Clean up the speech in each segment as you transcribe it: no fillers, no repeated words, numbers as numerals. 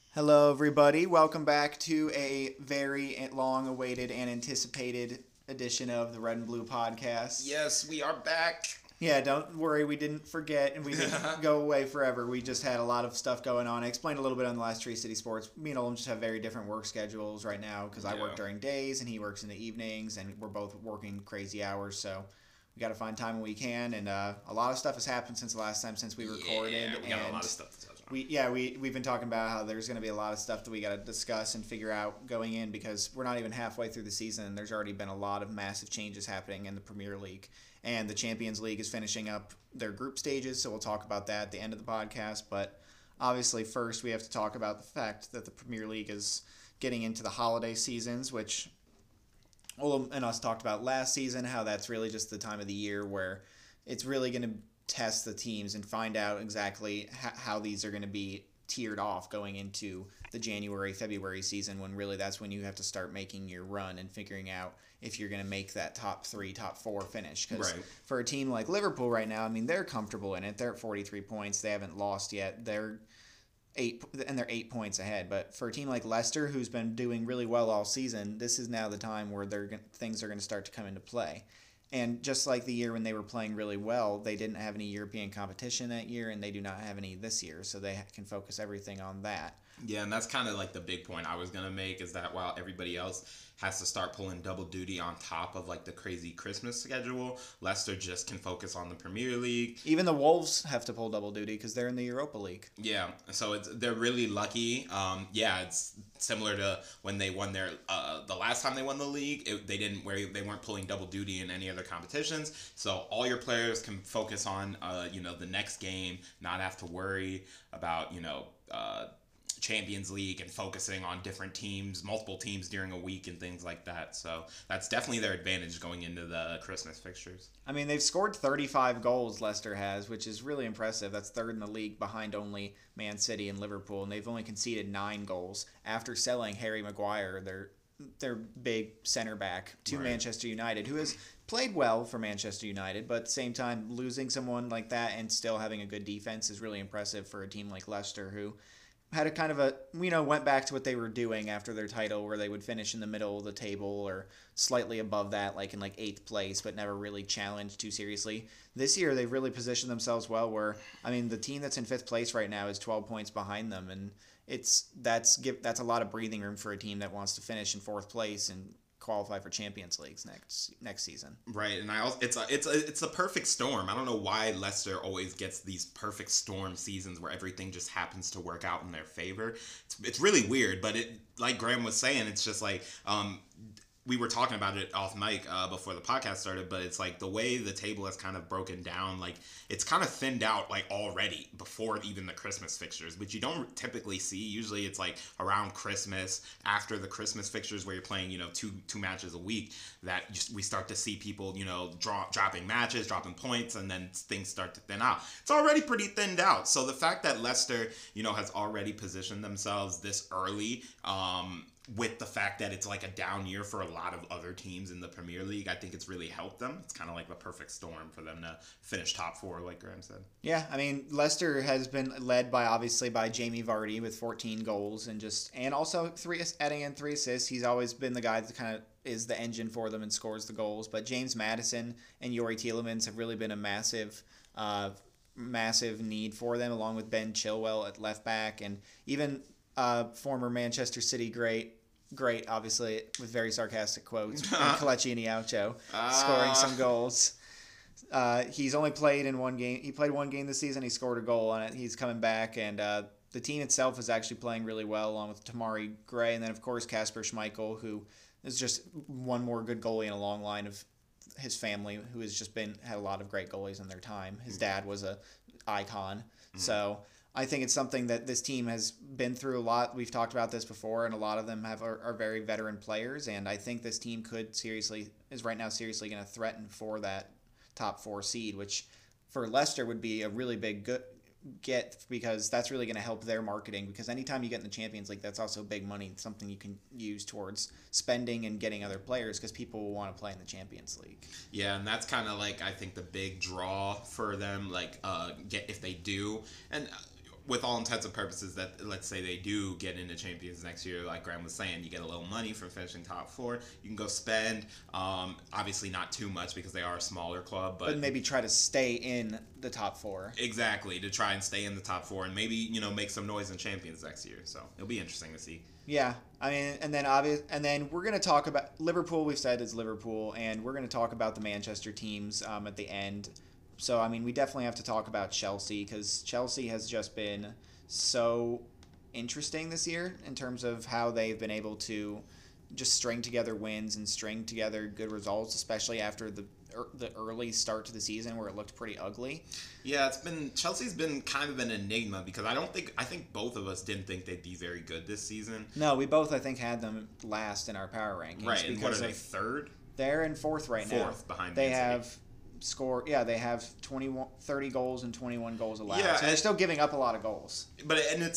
Hello, everybody. Welcome back to a very long awaited and anticipated edition of the Red and Blue podcast. Yes, we are back. Yeah, don't worry. We didn't forget and we didn't go away forever. We just had a lot of stuff going on. I explained a little bit on the last Tree City Sports. Me and Olem just have very different work schedules right now because I work during days and he works in the evenings, and we're both working crazy hours. So we got to find time when we can. And a lot of stuff has happened since the last time since we recorded. Yeah, we got a and lot of stuff to touch on. we've been talking about how there's going to be a lot of stuff that we got to discuss and figure out going in, because we're not even halfway through the season and there's already been a lot of massive changes happening in the Premier League, and the Champions League is finishing up their group stages, so we'll talk about that at the end of the podcast. But obviously first we have to talk about the fact that the Premier League is getting into the holiday seasons, which Olem and us talked about last season, how that's really just the time of the year where it's really going to test the teams and find out exactly how these are going to be tiered off going into the January, February season, when really that's when you have to start making your run and figuring out if you're going to make that top 3, top 4 finish. Because for a team like Liverpool right now, I mean, they're comfortable in it. They're at 43 points. They haven't lost yet. They're 8 points ahead. But for a team like Leicester, who's been doing really well all season, this is now the time where things are going to start to come into play. And just like the year when they were playing really well, they didn't have any European competition that year, and they do not have any this year, so they can focus everything on that. Yeah, and that's kind of like the big point I was going to make, is that while everybody else has to start pulling double duty on top of like the crazy Christmas schedule, Leicester just can focus on the Premier League. Even the Wolves have to pull double duty because they're in the Europa League. Yeah, so they're really lucky. It's similar to when they won the last time they won the league. They weren't pulling double duty in any other competitions. So all your players can focus on the next game, not have to worry about Champions League and focusing on different teams, multiple teams during a week and things like that. So that's definitely their advantage going into the Christmas fixtures. I mean, they've scored 35 goals, Leicester has, which is really impressive. That's third in the league behind only Man City and Liverpool, and they've only conceded 9 goals after selling Harry Maguire, their big center back, to Manchester United, who has played well for Manchester United, but at the same time, losing someone like that and still having a good defense is really impressive for a team like Leicester, who had a kind of went back to what they were doing after their title, where they would finish in the middle of the table or slightly above that, like in 8th place, but never really challenged too seriously. This year, they've really positioned themselves well, where, I mean, the team that's in 5th place right now is 12 points behind them, and that's a lot of breathing room for a team that wants to finish in 4th place and qualify for Champions Leagues next season. Right, and it's a perfect storm. I don't know why Leicester always gets these perfect storm seasons where everything just happens to work out in their favor. It's really weird, but like Graham was saying, it's just like we were talking about it off mic before the podcast started, but it's like the way the table has kind of broken down, like it's kind of thinned out like already before even the Christmas fixtures, which you don't typically see. Usually it's like around Christmas, after the Christmas fixtures where you're playing, two matches a week, that we start to see people, dropping matches, dropping points, and then things start to thin out. It's already pretty thinned out. So the fact that Leicester, has already positioned themselves this early, with the fact that it's like a down year for a lot of other teams in the Premier League, I think it's really helped them. It's kind of like the perfect storm for them to finish top 4, like Graham said. Yeah, I mean, Leicester has been led by Jamie Vardy with 14 goals and also adding in 3 assists. He's always been the guy that kind of is the engine for them and scores the goals. But James Maddison and Yori Tielemans have really been a massive need for them, along with Ben Chilwell at left back, and even former Manchester City great, obviously, with very sarcastic quotes, Kelechi Iheanacho scoring some goals. He's only played in one game. He played one game this season. He scored a goal on it. He's coming back, and the team itself is actually playing really well, along with Tamari Gray, and then, of course, Kasper Schmeichel, who is just one more good goalie in a long line of his family, who has just had a lot of great goalies in their time. His dad was a icon, so I think it's something that this team has been through a lot. We've talked about this before, and a lot of them are very veteran players, and I think this team is right now seriously going to threaten for that top 4 seed, which for Leicester would be a really big get, because that's really going to help their marketing, because anytime you get in the Champions League, that's also big money, something you can use towards spending and getting other players, because people will want to play in the Champions League. Yeah, and that's kind of like, I think, the big draw for them, like if they do. And with all intents and purposes, that let's say they do get into Champions next year, like Graham was saying, you get a little money from finishing top 4. You can go spend, obviously not too much because they are a smaller club, but maybe try to stay in the top 4. Exactly, to try and stay in the top 4 and maybe make some noise in Champions next year. So it'll be interesting to see. Yeah, I mean, and then we're going to talk about Liverpool. We've said is Liverpool, and we're going to talk about the Manchester teams at the end. So, I mean, we definitely have to talk about Chelsea because Chelsea has just been so interesting this year in terms of how they've been able to just string together wins and string together good results, especially after the early start to the season where it looked pretty ugly. Yeah, Chelsea's been kind of an enigma because I think both of us didn't think they'd be very good this season. No, we both, I think, had them last in our power rankings. Right, and what are they, third? They're in fourth now. Fourth behind they Man have City. They have 30 goals and 21 goals allowed. Yeah, so they're still giving up a lot of goals. But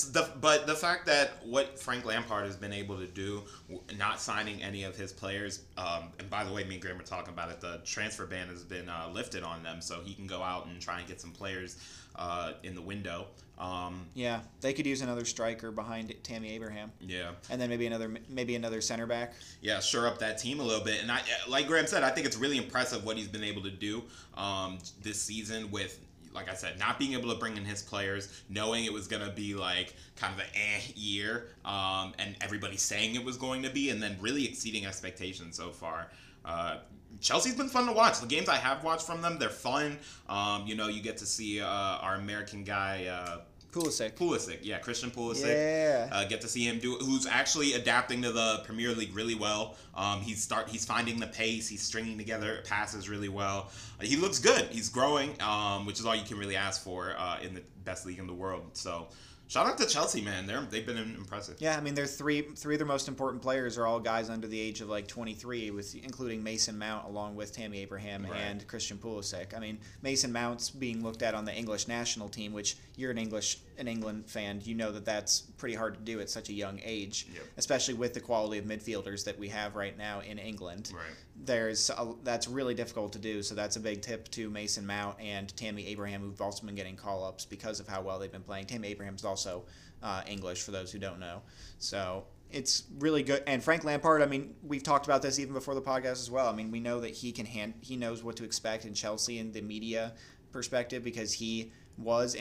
the fact that what Frank Lampard has been able to do, not signing any of his players, and by the way, me and Graham were talking about it, the transfer ban has been lifted on them, so he can go out and try and get some players in the window. Yeah, they could use another striker behind Tammy Abraham. Yeah, and then maybe another center back. Yeah, shore up that team a little bit. And I, like Graham said, I think it's really impressive what he's been able to do this season with, like I said, not being able to bring in his players, knowing it was going to be like kind of an year, and everybody saying it was going to be, and then really exceeding expectations so far. Chelsea's been fun to watch. The games I have watched from them, they're fun. You get to see our American guy, Pulisic, yeah, Christian Pulisic. Yeah. Get to see him who's actually adapting to the Premier League really well. He's finding the pace. He's stringing together passes really well. He looks good. He's growing, which is all you can really ask for in the best league in the world. So. Shout out to Chelsea, man. They've been impressive. Yeah, I mean, they're three of their most important players are all guys under the age of like 23, including Mason Mount, along with Tammy Abraham and Christian Pulisic. I mean, Mason Mount's being looked at on the English national team, which you're an England fan, you know that's pretty hard to do at such a young age, especially with the quality of midfielders that we have right now in England. Right. That's really difficult to do, so that's a big tip to Mason Mount and Tammy Abraham, who've also been getting call-ups because of how well they've been playing. Tammy Abraham's also English, for those who don't know. So it's really good. And Frank Lampard, I mean, we've talked about this even before the podcast as well. I mean, we know that he knows what to expect in Chelsea in the media perspective because he was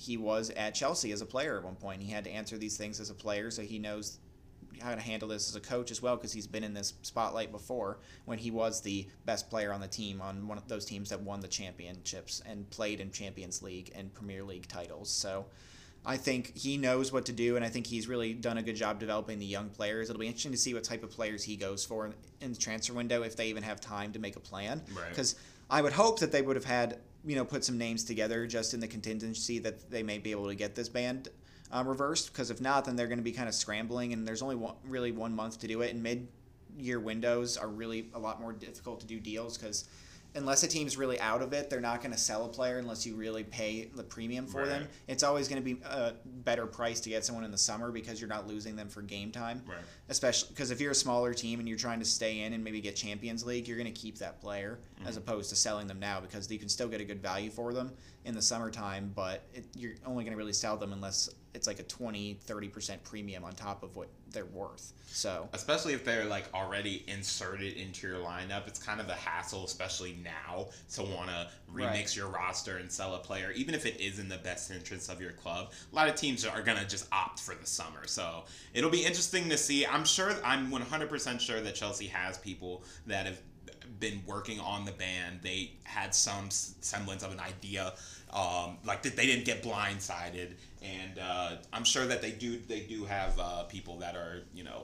at Chelsea as a player at one point. He had to answer these things as a player, so he knows how to handle this as a coach as well because he's been in this spotlight before when he was the best player on the team on one of those teams that won the championships and played in Champions League and Premier League titles. So I think he knows what to do, and I think he's really done a good job developing the young players. It'll be interesting to see what type of players he goes for in the transfer window if they even have time to make a plan. Because I would hope that they would have had put some names together just in the contingency that they may be able to get this ban reversed, because if not, then they're going to be kind of scrambling, and there's only really 1 month to do it, and mid-year windows are really a lot more difficult to do deals because unless a team's really out of it, they're not going to sell a player unless you really pay the premium for them. It's always going to be a better price to get someone in the summer because you're not losing them for game time. Especially because if you're a smaller team and you're trying to stay in and maybe get Champions League, you're going to keep that player as opposed to selling them now because you can still get a good value for them in the summertime, but you're only going to really sell them unless it's like a 20-30% premium on top of what they're worth. So especially if they're like already inserted into your lineup, it's kind of a hassle, especially now, to want to remix your roster and sell a player, even if it is in the best interest of your club. A lot of teams are going to just opt for the summer, so it'll be interesting to see. I'm 100% sure that Chelsea has people that have been working on the ban. They had some semblance of an idea, like that they didn't get blindsided, and I'm sure that they do have people that are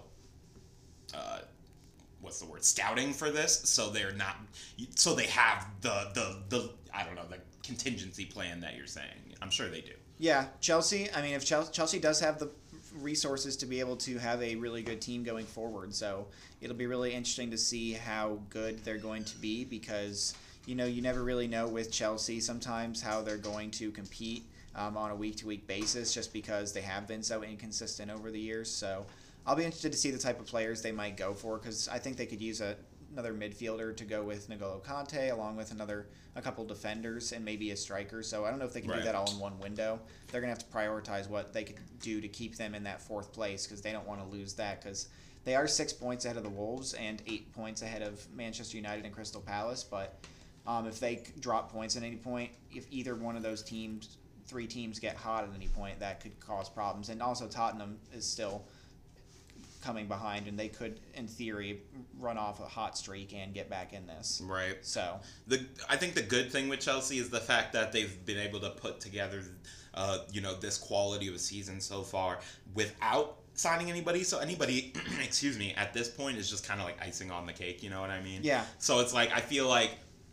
what's the word, scouting for this, so they have the I don't know, the contingency plan that you're saying. I'm sure they do. Yeah, Chelsea, I mean, if Chelsea does have the resources to be able to have a really good team going forward, so it'll be really interesting to see how good they're going to be because you never really know with Chelsea sometimes how they're going to compete on a week-to-week basis just because they have been so inconsistent over the years. So I'll be interested to see the type of players they might go for because I think they could use a another midfielder to go with N'Golo Kante, along with a couple defenders and maybe a striker. So I don't know if they can do that all in one window. They're going to have to prioritize what they could do to keep them in that fourth place because they don't want to lose that because they are 6 points ahead of the Wolves and 8 points ahead of Manchester United and Crystal Palace. But if they drop points at any point, if either one of those three teams get hot at any point, that could cause problems. And also Tottenham is still coming behind, and they could, in theory, run off a hot streak and get back in this. Right. So I think the good thing with Chelsea is the fact that they've been able to put together, this quality of a season so far without signing anybody. So anybody, excuse me, at this point is just kind of like icing on the cake. You know what I mean? Yeah. So it's like I feel like,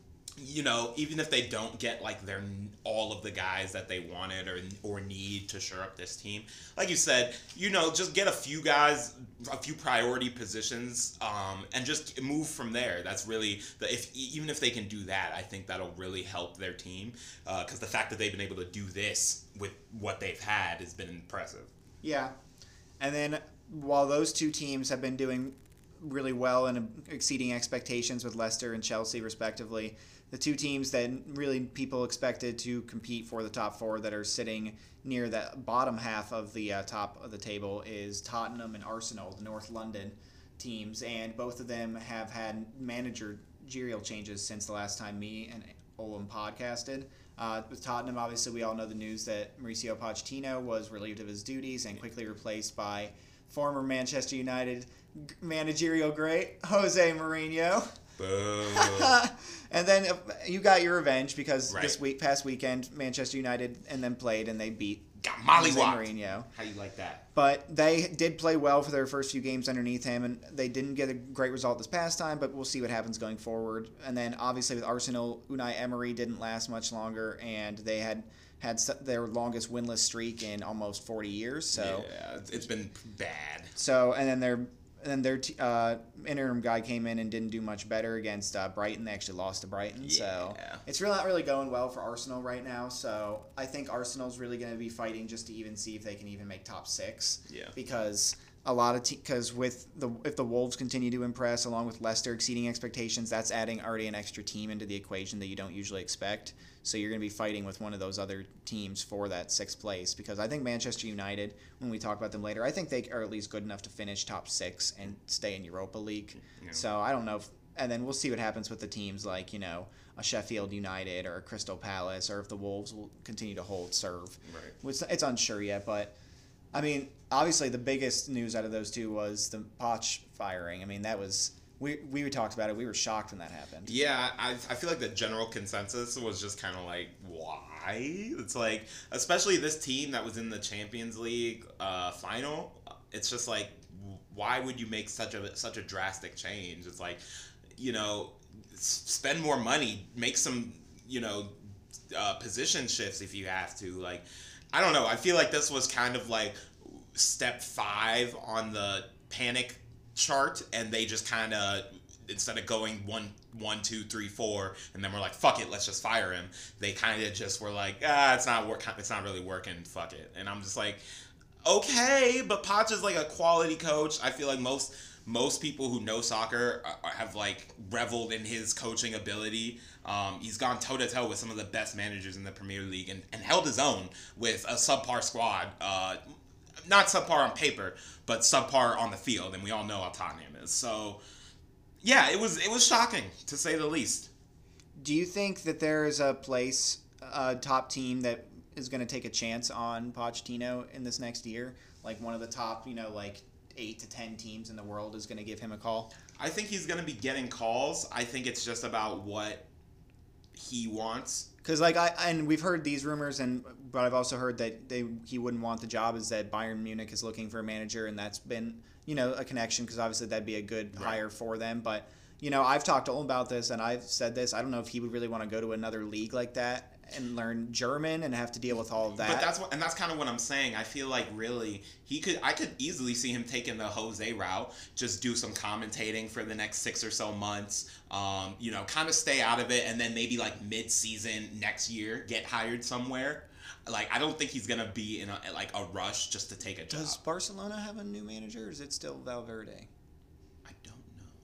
even if they don't get like all of the guys that they wanted or need to shore up this team, like you said, just get a few guys, a few priority positions, and just move from there. That's really even if they can do that, I think that'll really help their team, because the fact that they've been able to do this with what they've had has been impressive. Yeah, and then while those two teams have been doing really well and exceeding expectations with Leicester and Chelsea respectively, the two teams that really people expected to compete for the top four that are sitting near the bottom half of the top of the table is Tottenham and Arsenal, the North London teams, and both of them have had managerial changes since the last time me and Olem podcasted. With Tottenham, obviously, we all know the news that Mauricio Pochettino was relieved of his duties and quickly replaced by former Manchester United managerial great Jose Mourinho. Boo. And then you got your revenge because past weekend Manchester United and then played and they beat Jose Mourinho. How you like that? But they did play well for their first few games underneath him, and they didn't get a great result this past time, but we'll see what happens going forward. And then obviously with Arsenal, Unai Emery didn't last much longer, and they had their longest winless streak in almost 40 years. So yeah, it's been bad. So and then their interim guy came in and didn't do much better against Brighton. They actually lost to Brighton. Yeah. So it's really not really going well for Arsenal right now. So I think Arsenal's really going to be fighting just to even see if they can even make top six. Yeah. Because if the Wolves continue to impress along with Leicester exceeding expectations, that's adding already an extra team into the equation that you don't usually expect. So you're going to be fighting with one of those other teams for that sixth place, because I think Manchester United, when we talk about them later, I think they are at least good enough to finish top six and stay in Europa League. Yeah. So I don't know and then we'll see what happens with the teams like, a Sheffield United or a Crystal Palace, or if the Wolves will continue to hold serve. Right. It's unsure yet, but I mean, obviously the biggest news out of those two was the Poch firing. I mean, that was we talked about it. We were shocked when that happened. Yeah, I feel like the general consensus was just kind of like, why? It's like, especially this team that was in the Champions League final. It's just like, why would you make such a drastic change? It's like, spend more money, make some, position shifts if you have to. Like, I don't know. I feel like this was kind of like step 5 on the panic chart, and they just kind of, instead of going 1, 2, 3, 4, and then we're like, fuck it, let's just fire him. They kind of just were like, it's not really working, fuck it. And I'm just like, okay, but Poch is like a quality coach. I feel like most people who know soccer have like reveled in his coaching ability. He's gone toe to toe with some of the best managers in the Premier League and held his own with a subpar squad. Not subpar on paper, but subpar on the field, and we all know how Tottenham is. So, yeah, it was shocking, to say the least. Do you think that there is a top team that is going to take a chance on Pochettino in this next year? Like one of the top, like 8 to 10 teams in the world is going to give him a call? I think he's going to be getting calls. I think it's just about what he wants. Because and we've heard these rumors, but I've also heard that he wouldn't want the job, is that Bayern Munich is looking for a manager, and that's been a connection, because obviously that'd be a good hire for them. But I've talked to him about this, and I've said this. I don't know if he would really want to go to another league like that and learn German and have to deal with all of that. But that's kind of what I'm saying. I feel like really I could easily see him taking the Jose route, just do some commentating for the next 6 or so months, kind of stay out of it, and then maybe like mid-season next year get hired somewhere. Like, I don't think he's gonna be in a rush just to take a job. Does Barcelona have a new manager, or is it still Valverde? I don't know.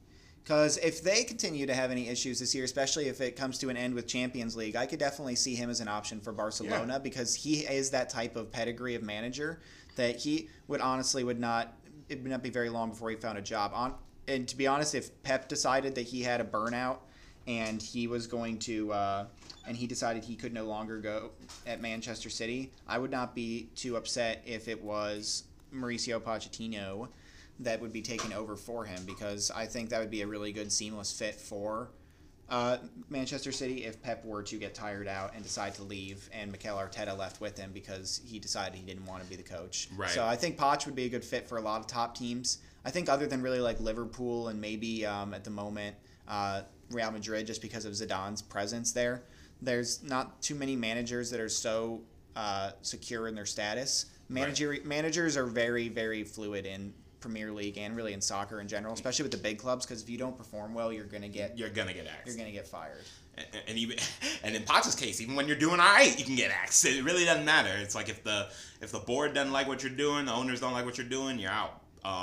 Because if they continue to have any issues this year, especially if it comes to an end with Champions League, I could definitely see him as an option for Barcelona because he is that type of pedigree of manager that he would not, it would not be very long before he found a job. And to be honest, if Pep decided that he had a burnout and he was going to, and he decided he could no longer go at Manchester City, I would not be too upset if it was Mauricio Pochettino that would be taken over for him, because I think that would be a really good seamless fit for Manchester City if Pep were to get tired out and decide to leave and Mikel Arteta left with him because he decided he didn't want to be the coach. Right. So I think Poch would be a good fit for a lot of top teams. I think other than really like Liverpool and maybe at the moment Real Madrid, just because of Zidane's presence there, there's not too many managers that are so secure in their status. Managers are very, very fluid in Premier League and really in soccer in general, especially with the big clubs, because if you don't perform well, you're gonna get axed. You're gonna get fired. And even in Poch's case, even when you're doing all right, you can get axed. It really doesn't matter. It's like if the board doesn't like what you're doing, the owners don't like what you're doing, you're out.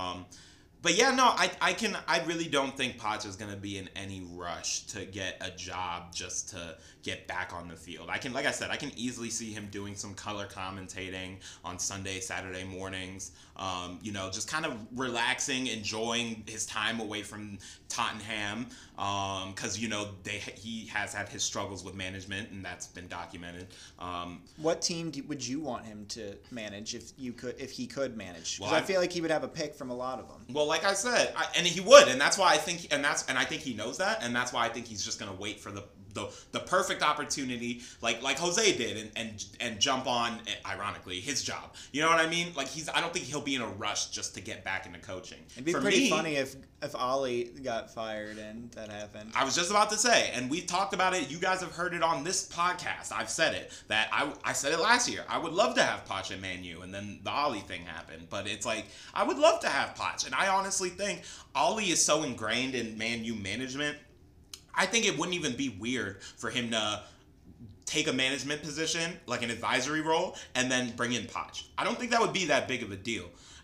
But yeah, no, I really don't think Poch is gonna be in any rush to get a job just to get back on the field. Like I said, I can easily see him doing some color commentating on Sunday, Saturday mornings. Just kind of relaxing, enjoying his time away from Tottenham, because he has had his struggles with management, and that's been documented. What team would you want him to manage if he could manage? Because Well, I feel like he would have a pick from a lot of them. Well, like I said, and he would, and that's why I think, and I think he knows that, and that's why I think he's just gonna wait for the perfect opportunity, like Jose did, and jump on, ironically, his job. You know what I mean? Like I don't think he'll be in a rush just to get back into coaching. It'd be pretty funny if Ollie got fired and that happened. I was just about to say, and we talked about it. You guys have heard it on this podcast. I've said it, that I said it last year. I would love to have Poch at Man U, and then the Ollie thing happened. But it's like, I would love to have Poch, and I honestly think Ollie is so ingrained in Man U management, I think it wouldn't even be weird for him to take a management position, like an advisory role, and then bring in Poch. I don't think that would be that big of a deal.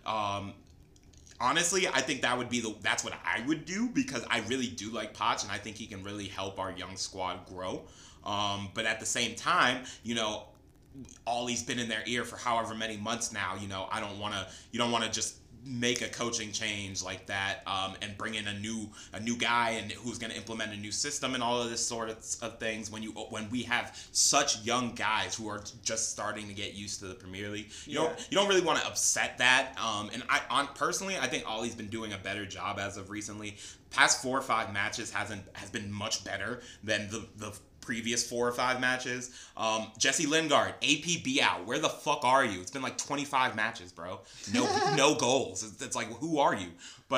Honestly, I think that's what I would do, because I really do like Poch, and I think he can really help our young squad grow. But at the same time, Ollie's been in their ear for however many months now. You don't want to just make a coaching change like that, and bring in a new guy and who's going to implement a new system and all of this sort of things when we have such young guys who are just starting to get used to the Premier League. You don't really want to upset that. And personally, I think Ollie's been doing a better job as of recently. Past 4 or 5 matches has been much better than the previous 4 or 5 matches. Jesse Lingard, APB out. Where the fuck are you? It's been like 25 matches, bro. No goals. It's like, who are you? But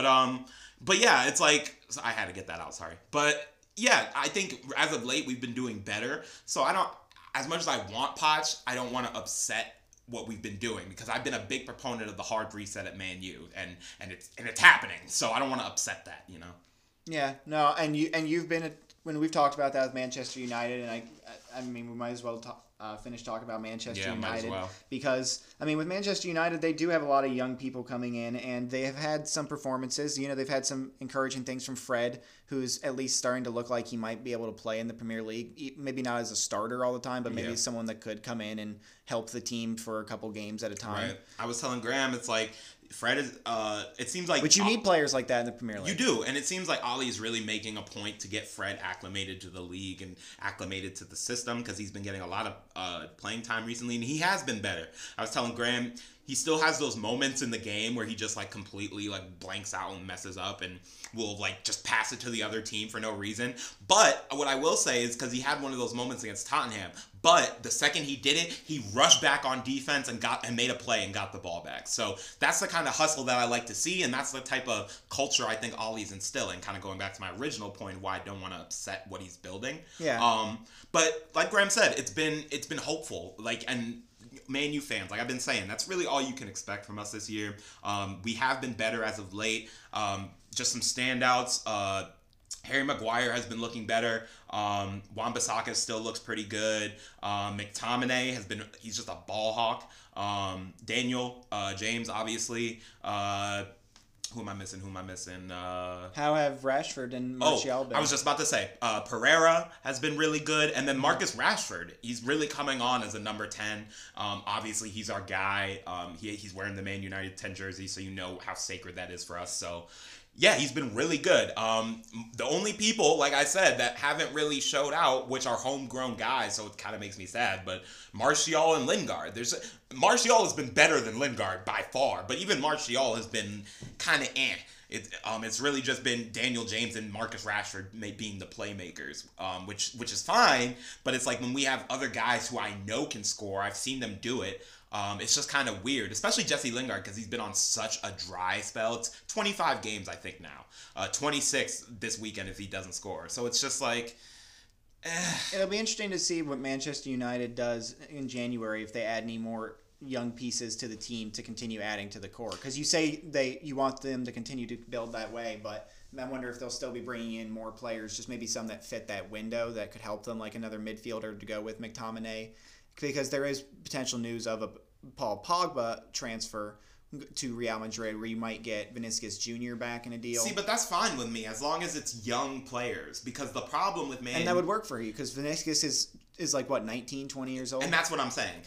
yeah, it's like, so I had to get that out. Sorry. But yeah, I think as of late we've been doing better. So I don't, as much as I want Poch, I don't want to upset what we've been doing, because I've been a big proponent of the hard reset at Man U, and it's happening. So I don't want to upset that, Yeah, no, and you've been when we've talked about that with Manchester United, and I mean we might as well finish talking about Manchester United, might as well. Because I mean with Manchester United they do have a lot of young people coming in, and they have had some performances. They've had some encouraging things from Fred, who's at least starting to look like he might be able to play in the Premier League. Maybe not as a starter all the time, but maybe someone that could come in and help the team for a couple games at a time. Right. I was telling Graham, it's like Fred is. It seems like. But you need players like that in the Premier League. You do, and it seems like Ollie is really making a point to get Fred acclimated to the league and acclimated to the system, because he's been getting a lot of playing time recently, and he has been better. I was telling Graham, he still has those moments in the game where he just like completely like blanks out and messes up and will like just pass it to the other team for no reason. But what I will say is, because he had one of those moments against Tottenham, but the second he did it, he rushed back on defense and made a play and got the ball back. So that's the kind of hustle that I like to see, and that's the type of culture I think Ollie's instilling. Kind of going back to my original point, why I don't want to upset what he's building. Yeah. But like Graham said, it's been hopeful. And Man U fans, like I've been saying, that's really all you can expect from us this year. We have been better as of late. Just some standouts. Harry Maguire has been looking better. Wan-Bissaka still looks pretty good. McTominay he's just a ball hawk. Daniel James, obviously. Who am I missing? How have Rashford and Martial been? I was just about to say, Pereira has been really good, and then Marcus Rashford, he's really coming on as a number 10. Obviously, he's our guy. He's wearing the Man United 10 jersey, so you know how sacred that is for us. So, yeah, he's been really good. The only people, like I said, that haven't really showed out, which are homegrown guys, so it kind of makes me sad, but Martial and Lingard. Martial has been better than Lingard by far, but even Martial has been kind of It's really just been Daniel James and Marcus Rashford being the playmakers, which is fine, but it's like when we have other guys who I know can score, I've seen them do it, it's just kind of weird, especially Jesse Lingard, because he's been on such a dry spell. It's 25 games, I think, now. 26 this weekend if he doesn't score. So it's just like... It'll be interesting to see what Manchester United does in January if they add any more young pieces to the team to continue adding to the core. Because you say you want them to continue to build that way, but I wonder if they'll still be bringing in more players, just maybe some that fit that window that could help them, like another midfielder to go with McTominay. Because there is potential news of a Paul Pogba transfer to Real Madrid where you might get Vinicius Jr. back in a deal. See, but that's fine with me as long as it's young players, because the problem with And that would work for you because Vinicius is like, what, 19, 20 years old? And that's what I'm saying.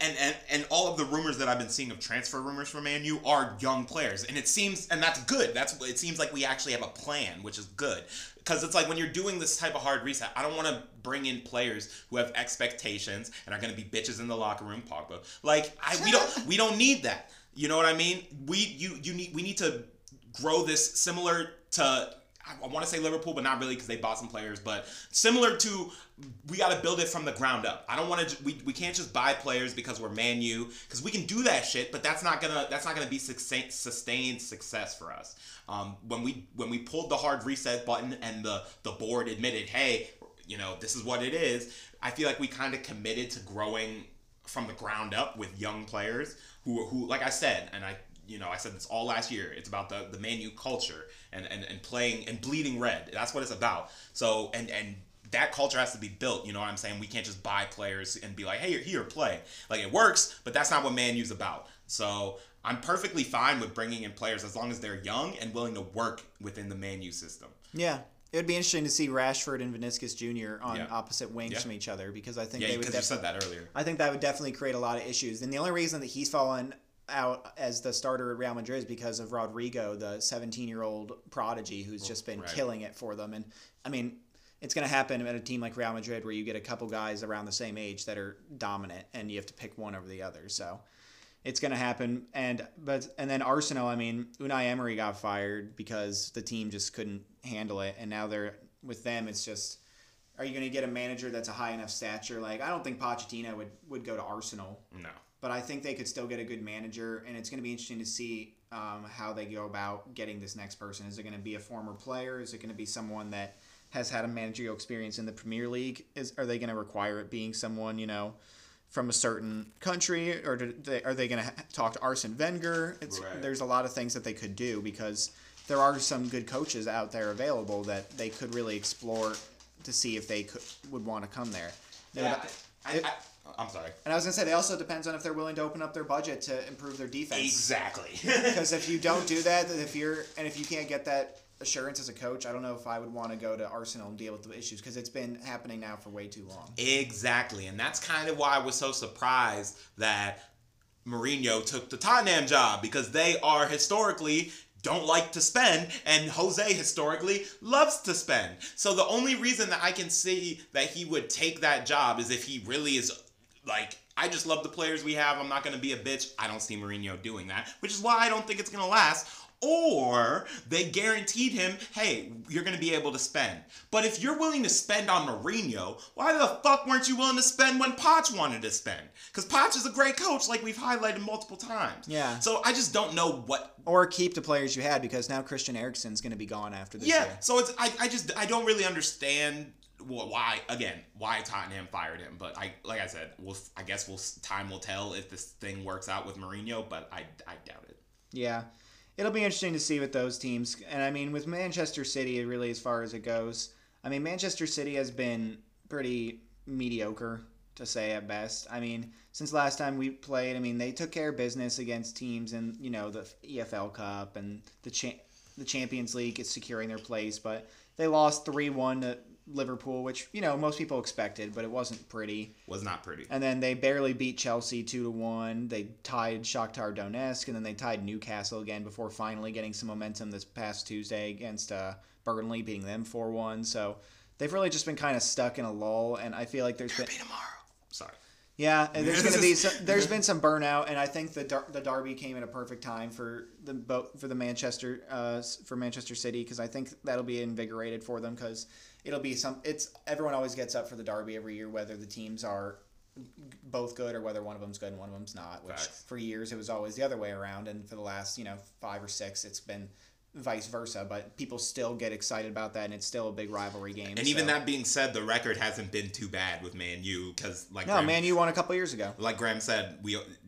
And all of the rumors that I've been seeing of transfer rumors for Man U are young players. And it seems, and that's good. It seems like we actually have a plan, which is good. Because it's like when you're doing this type of hard reset, I don't want to bring in players who have expectations and are going to be bitches in the locker room, Pogba. Like, we don't need that. You know what I mean? We need to grow this similar to, I want to say Liverpool, but not really because they bought some players, but similar to, we got to build it from the ground up. I don't want to, we can't just buy players because we're Man U, because we can do that shit, but that's not gonna be sustained success for us. When we pulled the hard reset button and the board admitted, hey, this is what it is, I feel like we kind of committed to growing from the ground up with young players who like I said, and I said this all last year, it's about the Man U culture and playing and bleeding red. That's what it's about. So, and that culture has to be built, you know what I'm saying? We can't just buy players and be like, hey, here, play. Like, it works, but that's not what Man U's about. So, I'm perfectly fine with bringing in players as long as they're young and willing to work within the Man U system. Yeah. It would be interesting to see Rashford and Vinicius Jr. on opposite wings from each other because I think they would. Because you said that earlier. I think that would definitely create a lot of issues. And the only reason that he's fallen out as the starter at Real Madrid is because of Rodrigo, the 17-year-old prodigy who's just been killing it for them. And I mean, it's going to happen at a team like Real Madrid where you get a couple guys around the same age that are dominant, and you have to pick one over the other. So it's going to happen. And then Arsenal, I mean, Unai Emery got fired because the team just couldn't handle it, and now with them, it's just, are you going to get a manager that's a high enough stature? Like, I don't think Pochettino would go to Arsenal. No. But I think they could still get a good manager, and it's going to be interesting to see how they go about getting this next person. Is it going to be a former player? Is it going to be someone that has had a managerial experience in the Premier League? Are they going to require it being someone, from a certain country? Or are they going to talk to Arsene Wenger? There's a lot of things that they could do because there are some good coaches out there available that they could really explore to see if they would want to come there. Yeah, I'm sorry. And I was going to say, it also depends on if they're willing to open up their budget to improve their defense. Exactly. Because if you don't do that, if you can't get that assurance as a coach, I don't know if I would want to go to Arsenal and deal with the issues because it's been happening now for way too long. Exactly. And that's kind of why I was so surprised that Mourinho took the Tottenham job, because they are historically don't like to spend, and Jose historically loves to spend. So the only reason that I can see that he would take that job is if he really is like, I just love the players we have, I'm not going to be a bitch. I don't see Mourinho doing that, which is why I don't think it's going to last. Or they guaranteed him, hey, you're going to be able to spend. But if you're willing to spend on Mourinho, why the fuck weren't you willing to spend when Poch wanted to spend? Because Poch is a great coach, like we've highlighted multiple times. Yeah. So I just don't know what... Or keep the players you had, because now Christian Eriksen's going to be gone after this year. So it's I don't really understand why Tottenham fired him. But like I said, I guess time will tell if this thing works out with Mourinho, but I doubt it. Yeah. It'll be interesting to see with those teams. And, I mean, with Manchester City, really, as far as it goes, I mean, Manchester City has been pretty mediocre, to say at best. I mean, since last time we played, I mean, they took care of business against teams in, the EFL Cup and the Champions League is securing their place, but they lost 3-1 to Liverpool, which, most people expected, but it wasn't pretty. Was not pretty. And then they barely beat Chelsea 2-1. They tied Shakhtar Donetsk, and then they tied Newcastle again before finally getting some momentum this past Tuesday against Burnley, beating them 4-1. So they've really just been kind of stuck in a lull, and I feel like there's been tomorrow. Sorry. Yeah, and there's been some burnout, and I think the derby came at a perfect time for Manchester City, because I think that'll be invigorated for them, because it'll be everyone always gets up for the derby every year, whether the teams are both good or whether one of them's good and one of them's not, which for years it was always the other way around, and for the last 5 or 6 it's been vice versa, but people still get excited about that, and it's still a big rivalry game. And even that being said, the record hasn't been too bad with Man U, because Man U won a couple years ago. Like Graham said,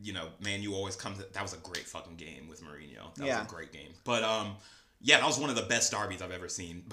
Man U always comes. That was a great fucking game with Mourinho. That was a great game. But yeah, that was one of the best derbies I've ever seen.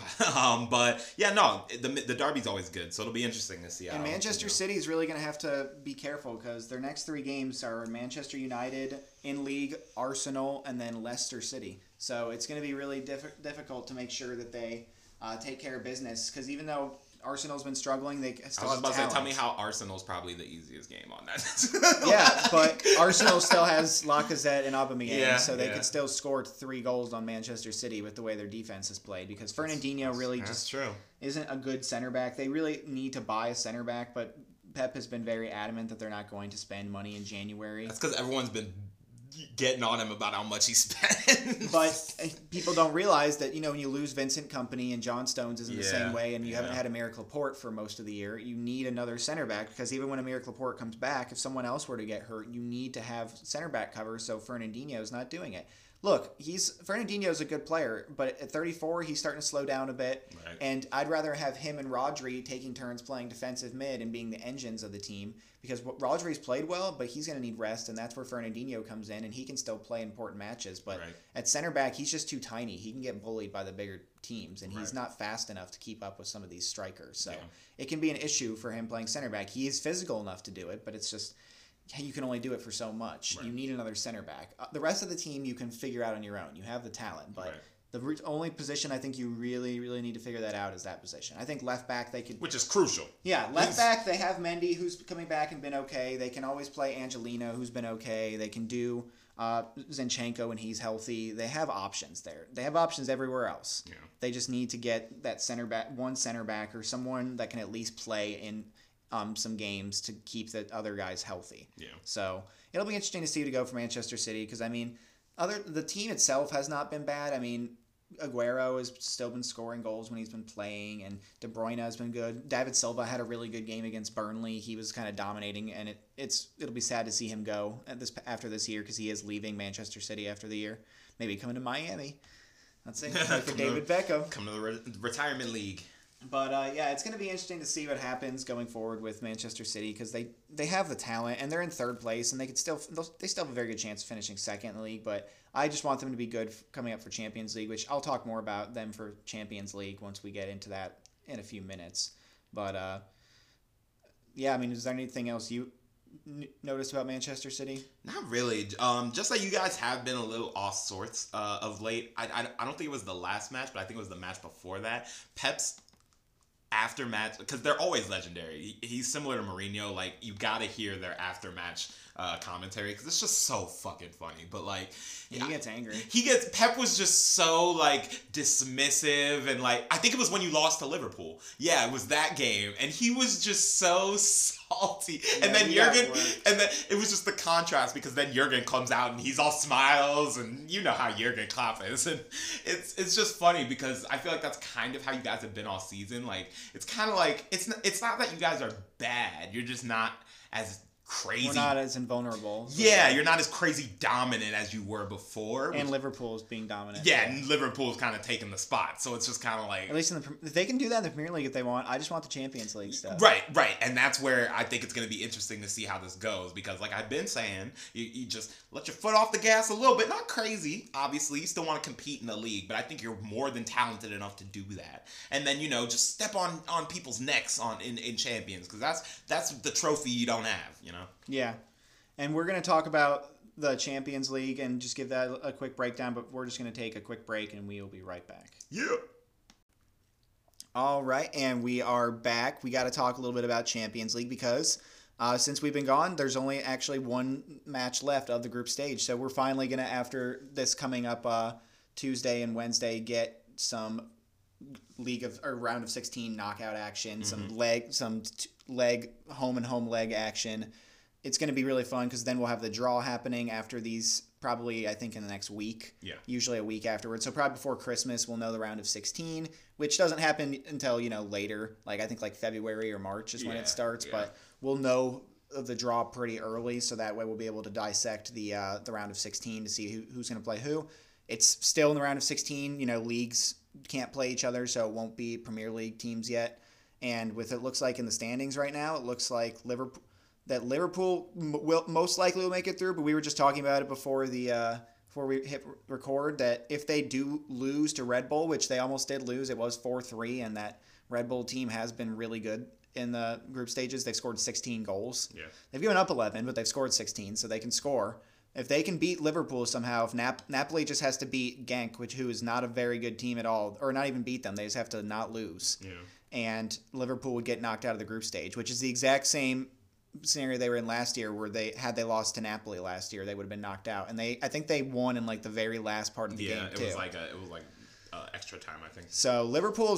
But yeah, no, the derby's always good, so it'll be interesting to see how. And Manchester City is really going to have to be careful, because their next 3 games are Manchester United, in league, Arsenal, and then Leicester City. So it's going to be really difficult to make sure that they take care of business, because even though Arsenal's been struggling, they still have talent. Say, tell me how Arsenal's probably the easiest game on that. Yeah, but Arsenal still has Lacazette and Aubameyang, so they could still score 3 goals on Manchester City with the way their defense is played, because Fernandinho really isn't a good center back. They really need to buy a center back, but Pep has been very adamant that they're not going to spend money in January. That's because everyone's been getting on him about how much he spent. But people don't realize that, when you lose Vincent Kompany and John Stones isn't the same way, and you haven't had Aymeric Laporte for most of the year, you need another center back, because even when Aymeric Laporte comes back, if someone else were to get hurt, you need to have center back cover, so Fernandinho's not doing it. Look, Fernandinho's a good player, but at 34, he's starting to slow down a bit, and I'd rather have him and Rodri taking turns playing defensive mid and being the engines of the team, because Rodri's played well, but he's going to need rest, and that's where Fernandinho comes in, and he can still play important matches, but at center back, he's just too tiny. He can get bullied by the bigger teams, and he's not fast enough to keep up with some of these strikers, so it can be an issue for him playing center back. He is physical enough to do it, but it's just you can only do it for so much. You need another center back. The rest of the team you can figure out on your own. You have the talent, but the only position I think you really, really need to figure that out is that position. I think left back they could... Which is crucial. Yeah, left back they have Mendy, who's coming back and been okay. They can always play Angelino, who's been okay. They can do Zinchenko when he's healthy. They have options there. They have options everywhere else. Yeah. They just need to get that one center back or someone that can at least play in some games to keep the other guys healthy. Yeah. So it'll be interesting to see to go for Manchester City, because the team itself has not been bad. I mean, Aguero has still been scoring goals when he's been playing, and De Bruyne has been good. David Silva had a really good game against Burnley. He was kind of dominating, and it'll be sad to see him go after this year, because he is leaving Manchester City after the year. Maybe coming to Miami. Let's see. For David Beckham. Come to the retirement league. But yeah, it's going to be interesting to see what happens going forward with Manchester City, because they have the talent and they're in 3rd place, and they still have a very good chance of finishing 2nd in the league. But I just want them to be good coming up for Champions League, which I'll talk more about them for Champions League once we get into that in a few minutes. But yeah, I mean, is there anything else you noticed about Manchester City? Not really. Just like you guys have been a little off sorts of late. I don't think it was the last match, but I think it was the match before that. Pep's after match, because they're always legendary. He's similar to Mourinho. Like, you gotta hear their after match commentary, because it's just so fucking funny. But like, he gets angry. Pep was just so like dismissive, and like, I think it was when you lost to Liverpool. Yeah, it was that game, and he was just so salty. Yeah, and then Jurgen, and then it was just the contrast, because then Jurgen comes out and he's all smiles, and you know how Jurgen Klopp is, and it's just funny, because I feel like that's kind of how you guys have been all season. Like, it's kind of like it's not that you guys are bad. You're just not as crazy. We're not as invulnerable. Yeah, you're not as crazy dominant as you were before. And Liverpool's being dominant. Yeah, and Liverpool's kind of taking the spot. So it's just kind of like... At least they can do that in the Premier League if they want. I just want the Champions League stuff. Right. And that's where I think it's going to be interesting to see how this goes. Because like I've been saying, you just let your foot off the gas a little bit. Not crazy, obviously. You still want to compete in the league. But I think you're more than talented enough to do that. And then, just step on people's necks in Champions. Because that's the trophy you don't have, Yeah. And we're going to talk about the Champions League and just give that a quick breakdown, but we're just going to take a quick break and we will be right back. Yeah. All right, and we are back. We got to talk a little bit about Champions League because since we've been gone, there's only actually one match left of the group stage. So we're finally going to, after this coming up Tuesday and Wednesday, get some round of 16 knockout action, some leg home and home leg action. It's going to be really fun because then we'll have the draw happening after these, probably I think in the next week. Yeah. Usually a week afterwards. So probably before Christmas we'll know the round of 16, which doesn't happen until later. Like I think like February or March is when it starts. Yeah. But we'll know of the draw pretty early, so that way we'll be able to dissect the round of 16 to see who's going to play who. It's still in the round of 16. Leagues can't play each other, so it won't be Premier League teams yet. And with it looks like in the standings right now, it looks like Liverpool will most likely will make it through, but we were just talking about it before we hit record, that if they do lose to Red Bull, which they almost did lose, it was 4-3, and that Red Bull team has been really good in the group stages. They've scored 16 goals. Yeah. They've given up 11, but they've scored 16, so they can score. If they can beat Liverpool somehow, if Napoli just has to beat Genk, who is not a very good team at all, or not even beat them, they just have to not lose. Yeah. And Liverpool would get knocked out of the group stage, which is the exact same scenario they were in last year, where they lost to Napoli last year, they would have been knocked out, and I think they won in like the very last part of the game too. It was like extra time, I think. So Liverpool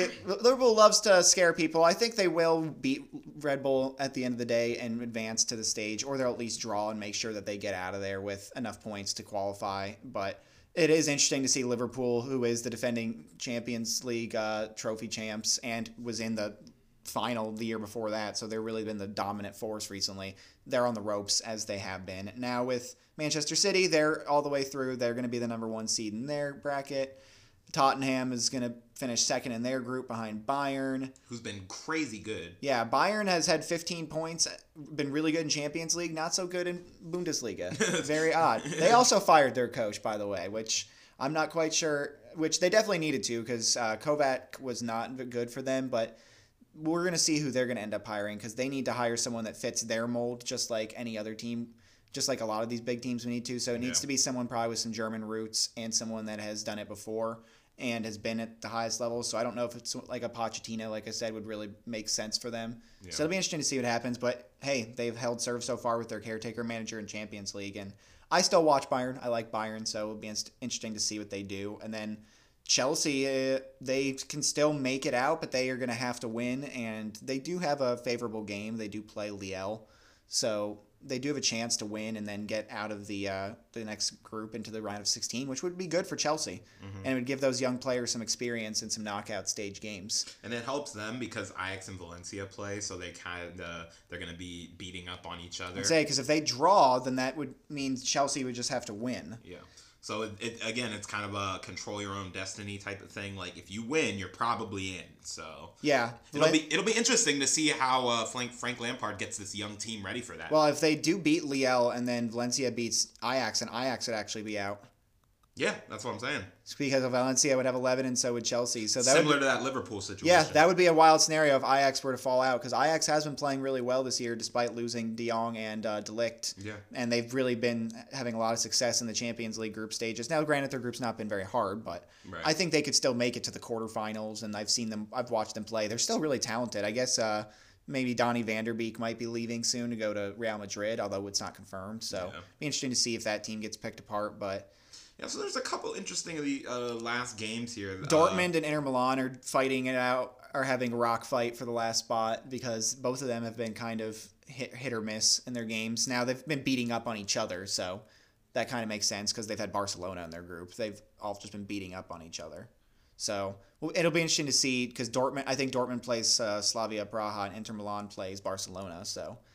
loves to scare people. I think they will beat Red Bull at the end of the day and advance to the stage, or they'll at least draw and make sure that they get out of there with enough points to qualify. But it is interesting to see Liverpool, who is the defending Champions League trophy champs and was in the final the year before that, so they've really been the dominant force recently. They're on the ropes, as they have been. Now with Manchester City, they're all the way through. They're going to be the number one seed in their bracket. Tottenham is going to finish second in their group behind Bayern, who's been crazy good. Yeah, Bayern has had 15 points, been really good in Champions League, not so good in Bundesliga. Very odd. They also fired their coach, by the way, which I'm not quite sure, which they definitely needed to, because Kovac was not good for them, but we're going to see who they're going to end up hiring, because they need to hire someone that fits their mold, just like any other team, just like a lot of these big teams we need to. So it needs to be someone probably with some German roots and someone that has done it before and has been at the highest level. So I don't know if it's like a Pochettino, like I said, would really make sense for them. Yeah. So it'll be interesting to see what happens. But hey, they've held serve so far with their caretaker manager in Champions League. And I still watch Bayern. I like Bayern, so it'll be interesting to see what they do. And then Chelsea, they can still make it out, but they are going to have to win. And they do have a favorable game. They do play Lille. So they do have a chance to win and then get out of the next group into the round of 16, which would be good for Chelsea. Mm-hmm. And it would give those young players some experience in some knockout stage games. And it helps them because Ajax and Valencia play, so they're going to be beating up on each other. I'd say, because if they draw, then that would mean Chelsea would just have to win. Yeah. So it's kind of a control your own destiny type of thing. Like if you win, you're probably in. So yeah, it'll be interesting to see how Frank Lampard gets this young team ready for that. Well, if they do beat Lille and then Valencia beats Ajax, and Ajax would actually be out. Yeah, that's what I'm saying. It's because Valencia would have 11 and so would Chelsea. So that similar to that Liverpool situation. Yeah, that would be a wild scenario if Ajax were to fall out, because Ajax has been playing really well this year despite losing De Jong and De Ligt. Yeah. And they've really been having a lot of success in the Champions League group stages. Now, granted, their group's not been very hard, but right. I think they could still make it to the quarterfinals, and I've watched them play. They're still really talented. I guess maybe Donny van der Beek might be leaving soon to go to Real Madrid, although it's not confirmed. So it'll be interesting to see if that team gets picked apart, but yeah, so there's a couple interesting last games here. Dortmund and Inter Milan are fighting it out, are having a rock fight for the last spot, because both of them have been kind of hit or miss in their games. Now they've been beating up on each other, so that kind of makes sense because they've had Barcelona in their group. They've all just been beating up on each other. So it'll be interesting to see, because I think Dortmund plays Slavia Praha and Inter Milan plays Barcelona, so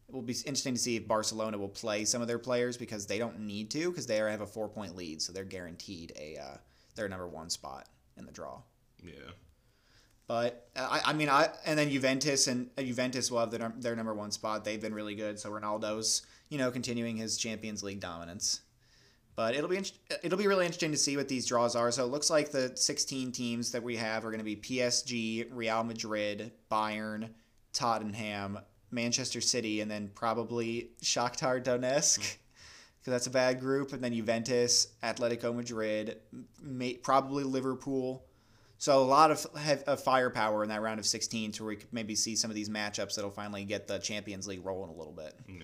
It will be interesting to see if Barcelona will play some of their players because they don't need to because they have a 4-point lead, so they're guaranteed their number 1 spot in the draw. Yeah. But and then Juventus will have their number 1 spot. They've been really good, so Ronaldo's continuing his Champions League dominance. But it'll be really interesting to see what these draws are. So it looks like the 16 teams that we have are going to be PSG, Real Madrid, Bayern, Tottenham, Manchester City, and then probably Shakhtar Donetsk, because that's a bad group, and then Juventus, Atletico Madrid, probably Liverpool. So a lot of firepower in that round of 16 to where we could maybe see some of these matchups that'll finally get the Champions League rolling a little bit. Yeah.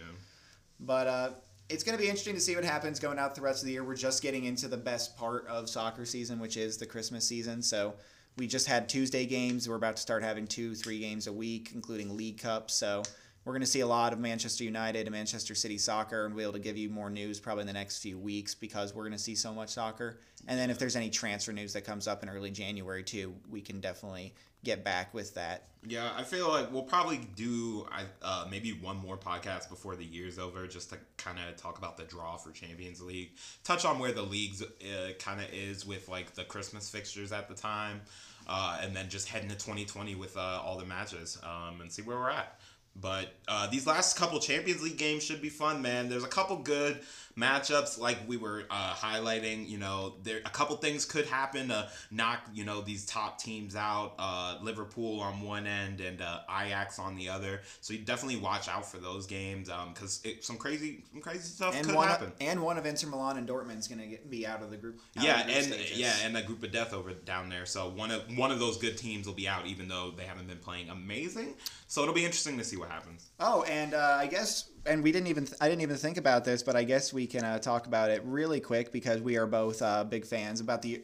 But it's going to be interesting to see what happens going out the rest of the year. We're just getting into the best part of soccer season, which is the Christmas season. So we just had Tuesday games. We're about to start having 2-3 games a week, including League Cup. So we're going to see a lot of Manchester United and Manchester City soccer, and we'll be able to give you more news probably in the next few weeks because we're going to see so much soccer. And then if there's any transfer news that comes up in early January too, we can definitely get back with that. Yeah, I feel like we'll probably do maybe one more podcast before the year's over just to kind of talk about the draw for Champions League. Touch on where the leagues kind of is with like the Christmas fixtures at the time. And then just head into 2020 with all the matches and see where we're at. But these last couple Champions League games should be fun, man. There's a couple good matchups like we were highlighting. There a couple things could happen to knock these top teams out. Liverpool on one end and Ajax on the other. So you definitely watch out for those games because some crazy stuff could happen. And one of Inter Milan and Dortmund's going to be out of the group. And a group of death over down there. So one of those good teams will be out, even though they haven't been playing amazing. So it'll be interesting to see what happens. Oh, and I guess, and I didn't even think about this, but I guess we can talk about it really quick because we are both big fans about the.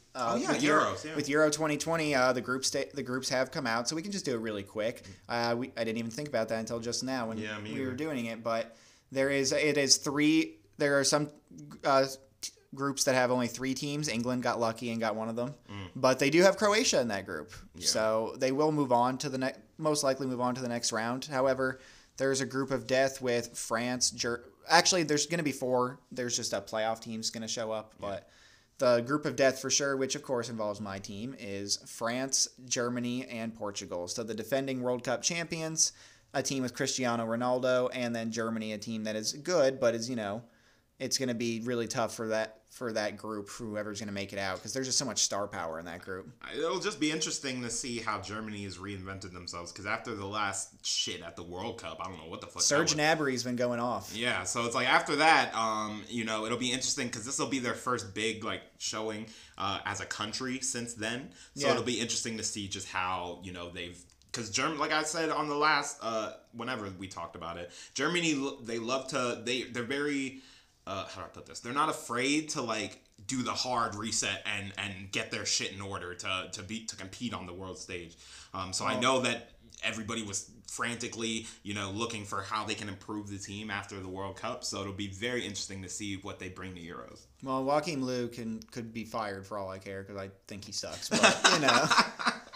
Euros. Yeah. With Euro 2020, the groups have come out, so we can just do it really quick. I didn't even think about that until just now when we were doing it, but there are some groups that have only 3 teams. England got lucky and got one of them, but they do have Croatia in that group, so they will move on to most likely move on to the next round. However, there's a group of death with France. Actually, there's going to be 4. There's just a playoff team's going to show up, but the group of death for sure, which of course involves my team, is France, Germany, and Portugal. So the defending World Cup champions, a team with Cristiano Ronaldo, and then Germany, a team that is good, but is it's going to be really tough for that group, whoever's going to make it out, because there's just so much star power in that group. It'll just be interesting to see how Germany has reinvented themselves, because after the last shit at the World Cup, I don't know what the fuck. Serge Gnabry's been going off. Yeah, so it's like after that, it'll be interesting because this will be their first big showing as a country since then. So it'll be interesting to see just how they've. Because Germany, like I said on the last, whenever we talked about it, Germany, they love to. They're very. How do I put this? They're not afraid to do the hard reset and get their shit in order to compete on the world stage. I know that everybody was frantically looking for how they can improve the team after the World Cup. So it'll be very interesting to see what they bring to Euros. Well, Joachim Löw could be fired for all I care because I think he sucks. But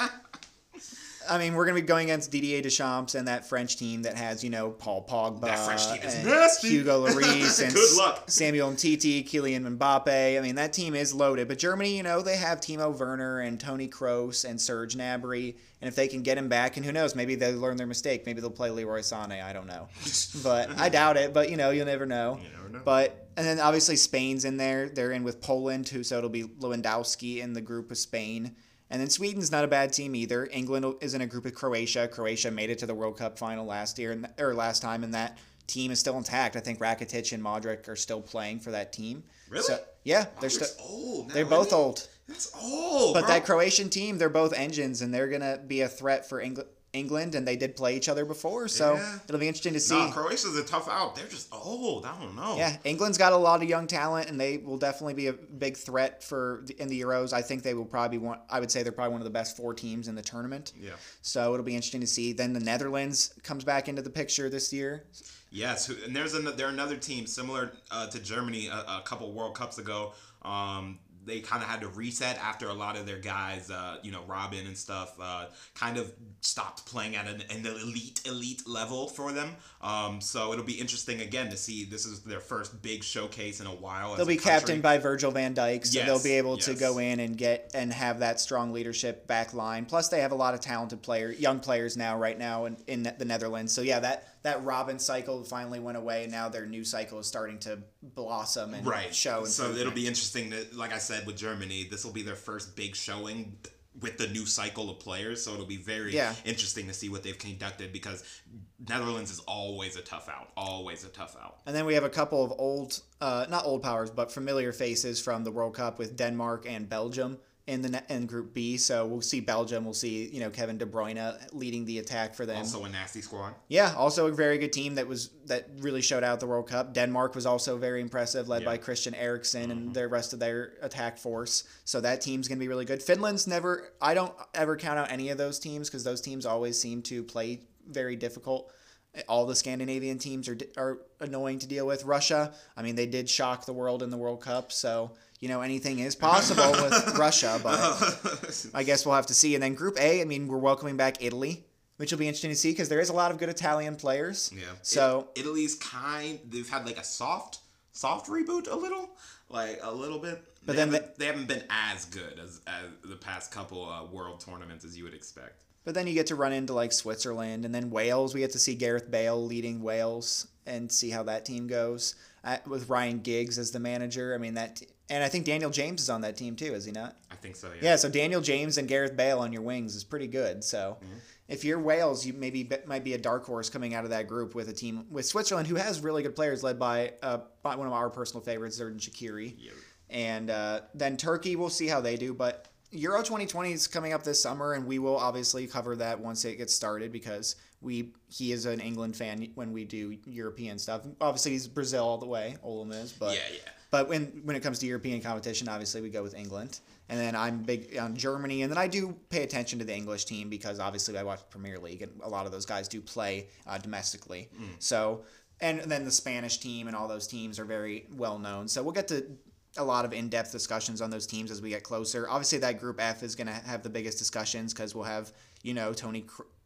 I mean, we're going to be going against Didier Deschamps and that French team that has, Paul Pogba, that French team is nasty. Hugo Lloris, and Good luck. Samuel Umtiti, Kylian Mbappe. I mean, that team is loaded. But Germany, they have Timo Werner and Toni Kroos and Serge Gnabry. And if they can get him back, and who knows, maybe they'll learn their mistake. Maybe they'll play Leroy Sané. I don't know. But I doubt it. But, you'll never know. You never know. But, and then obviously Spain's in there. They're in with Poland, so it'll be Lewandowski in the group of Spain. And then Sweden's not a bad team either. England is in a group with Croatia. Croatia made it to the World Cup final last time, and that team is still intact. I think Rakitic and Modric are still playing for that team. Really? So, yeah, they're old. They're both old. That's old. But that Croatian team, they're both engines, and they're gonna be a threat for England, and they did play each other before, so it'll be interesting to see. No, Croatia's a tough out. They're just old. I don't know. Yeah, England's got a lot of young talent, and they will definitely be a big threat in the Euros. I think they will probably I would say they're probably one of the best 4 teams in the tournament. Yeah. So it'll be interesting to see. Then the Netherlands comes back into the picture this year. Yes, and they're another team similar to Germany a couple World Cups ago. they kind of had to reset after a lot of their guys, Robin and stuff, kind of stopped playing at an elite level for them. So it'll be interesting again to see. This is their first big showcase in a while. They'll be captained by Virgil van Dijk, so they'll be able to go in and have that strong leadership back line. Plus, they have a lot of talented young players right now in the Netherlands. So yeah, that Robin cycle finally went away. Now their new cycle is starting to blossom and show. So it'll be interesting to, like I said, with Germany, this will be their first big showing with the new cycle of players. So it'll be very interesting to see what they've conducted, because Netherlands is always a tough out. And then we have a couple of not old powers, but familiar faces from the World Cup with Denmark and Belgium in Group B. So we'll see Belgium. We'll see, Kevin De Bruyne leading the attack for them. Also a nasty squad. Yeah, also a very good team that really showed out at the World Cup. Denmark was also very impressive, led by Christian Eriksen and the rest of their attack force. So that team's going to be really good. Finland's I don't ever count out any of those teams, because those teams always seem to play very difficult. All the Scandinavian teams are annoying to deal with. Russia, they did shock the world in the World Cup, so anything is possible with Russia, but I guess we'll have to see. And then Group A, we're welcoming back Italy, which will be interesting to see, because there is a lot of good Italian players. Yeah. So Italy's they've had like a soft reboot a little bit. But they haven't been as good as the past couple world tournaments as you would expect. But then you get to run into like Switzerland, and then Wales. We get to see Gareth Bale leading Wales and see how that team goes with Ryan Giggs as the manager. And I think Daniel James is on that team too, is he not? I think so, yeah. Yeah, so Daniel James and Gareth Bale on your wings is pretty good. So if you're Wales, you might be a dark horse coming out of that group with a team with Switzerland, who has really good players led by one of our personal favorites, Xherdan Shaqiri. Yep. And then Turkey, we'll see how they do. But Euro 2020 is coming up this summer, and we will obviously cover that once it gets started, because he is an England fan when we do European stuff. Obviously, he's Brazil all the way, Olam is, but yeah. But when it comes to European competition, obviously we go with England. And then I'm big on Germany, and then I do pay attention to the English team, because obviously I watch Premier League, and a lot of those guys do play domestically. So, and then the Spanish team and all those teams are very well known. So we'll get to a lot of in-depth discussions on those teams as we get closer. Obviously, that Group F is going to have the biggest discussions, because we'll have, Toni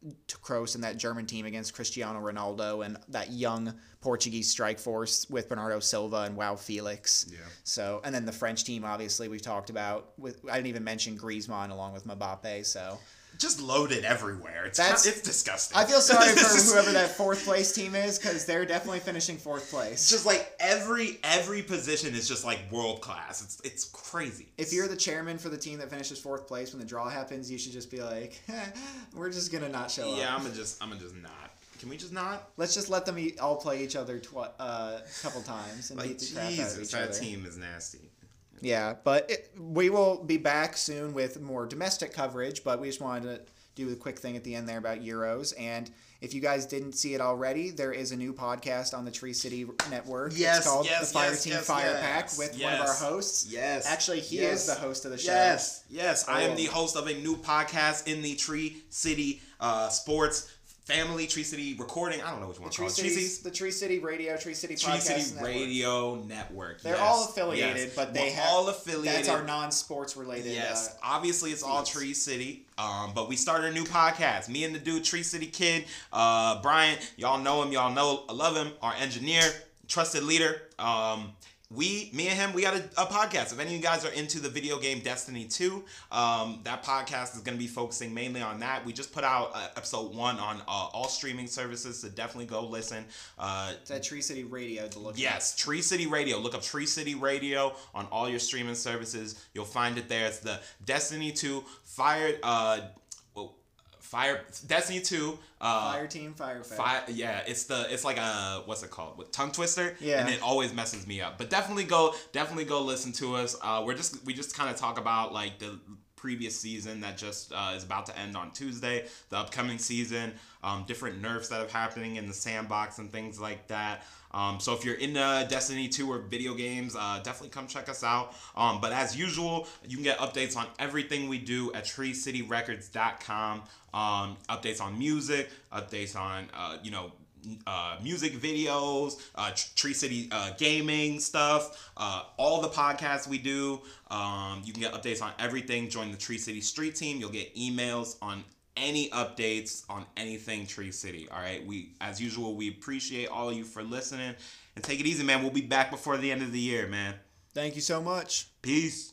Kroos and that German team against Cristiano Ronaldo and that young Portuguese strike force with Bernardo Silva and João Felix. Yeah. So, and then the French team, obviously, we've talked about. I didn't even mention Griezmann along with Mbappe, so... Just loaded everywhere. It's disgusting. I feel sorry for whoever that fourth place team is, because they're definitely finishing fourth place. It's just like every position is just like world class. It's crazy. If you're the chairman for the team that finishes fourth place when the draw happens, you should just be like, we're just gonna not show up. Yeah, I'm gonna just not. Can we just not? Let's just let them all play each other a couple times and beat the crap out of each other. That team is nasty. Yeah, but we will be back soon with more domestic coverage, but we just wanted to do a quick thing at the end there about Euros. And if you guys didn't see it already, there is a new podcast on the Tree City Network. It's called The Fire Team Fire Pack with one of our hosts. Yes. Actually, he is the host of the show. Yes. I am the host of a new podcast in the Tree City Sports Family, Tree City Recording. I don't know which one. The Tree City Radio, Tree City Podcast Tree City Radio Network. They're all affiliated, but they have all affiliated. That's our non-sports related. Yes, obviously it's all Tree City. But we started a new podcast. Me and the dude, Tree City Kid, Brian. Y'all know him. Y'all know I love him. Our engineer, trusted leader. Me and him, we got a podcast. If any of you guys are into the video game Destiny 2, that podcast is going to be focusing mainly on that. We just put out episode 1 on all streaming services, so definitely go listen. It's at Tree City Radio to look Yes, Tree City Radio. Look up Tree City Radio on all your streaming services. You'll find it there. It's the Destiny 2 Destiny 2 Fire Team Fire Pack. It's like a what's it called, with tongue twister, yeah, and it always messes me up. But definitely go listen to us. We just kind of talk about like the previous season that just is about to end on Tuesday, the upcoming season, different nerfs that are happening in the sandbox and things like that. So if you're into Destiny 2 or video games, definitely come check us out. But as usual, you can get updates on everything we do at treecityrecords.com. Updates on music, updates on, music videos, Tree City gaming stuff, all the podcasts we do. You can get updates on everything. Join the Tree City Street Team. You'll get emails on any updates on anything Tree City. All right. As usual, we appreciate all of you for listening. And take it easy, man. We'll be back before the end of the year, man. Thank you so much. Peace.